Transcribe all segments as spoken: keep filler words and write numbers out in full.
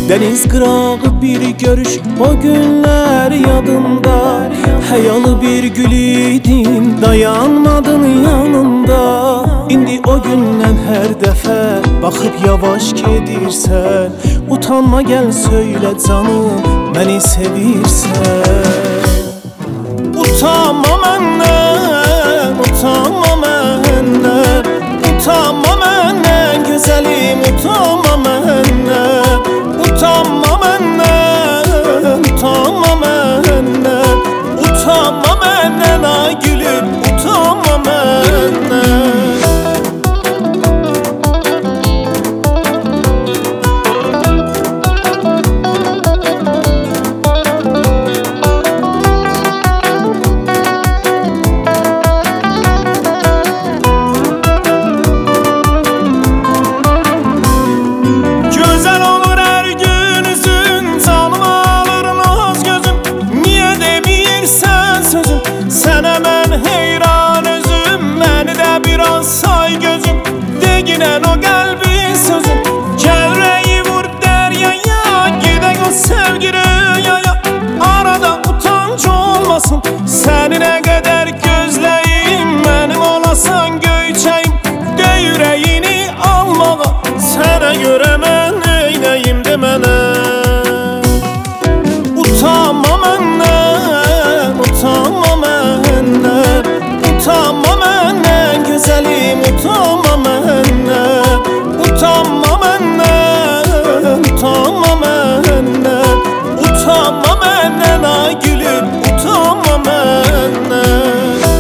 Deniz qırağı bir görüş, o günler yadımda. Həyalı bir gül idin, dayanmadın yanımda. İndi o gündən hər dəfə baxıb yavaş gedirsən. Utanma gəl söylə canım, məni sevirsən. Utanma məndən, utanma məndən, utanma məndən gözəlim, utanma məndən. Utanma məndən, utanma məndən, utanma məndən ay gülüm, utanma məndən. Sənə mən heyran özüm, məni də biraz say gözüm. Deginən o qəlbin sözüm, gəl rəyi vur dəryaya, gedək o sevgi rüyaya. Arada utanc olmasın, səni nə qədər gözləyim, mənim olasan göyçəyim. De ürəyini almağa, sənə görə mən neynəyim de mənə. Utanma məndən, utanma məndən, utanma məndən gözəlim, utanma məndən. Utanma məndən, utanma məndən, utanma məndən ay gülüm, utanma məndən.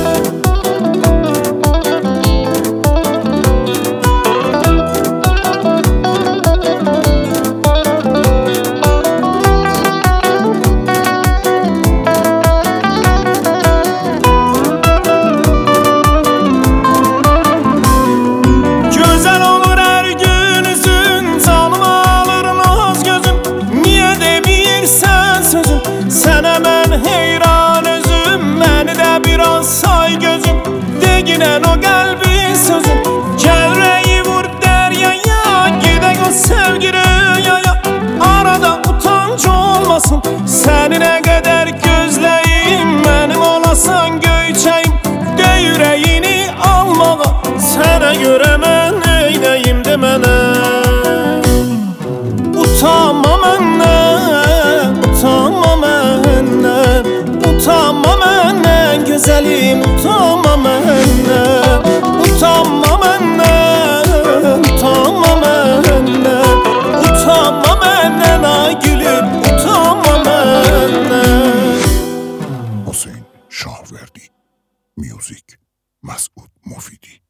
Sənə mən heyran özüm, məni də biraz say gözüm. Deginən o qəlbin sözüm, gəl rəyi vur dəryaya, gedək o sevgi rüyaya. Arada utanc olmasın, səni nə qədər gözləyim, mənim olasan göyçəyim. De ürəyini almağa, sənə görə mən neynəyim de mənə. Utanma məndən, utanma məndən, utanma məndən gözəlim, utanma məndən. Utanma məndən, utanma məndən, utanma məndən ay gülüm, utanma məndən. Hüseyin Şahverdi, Music, Məsud Mufidi.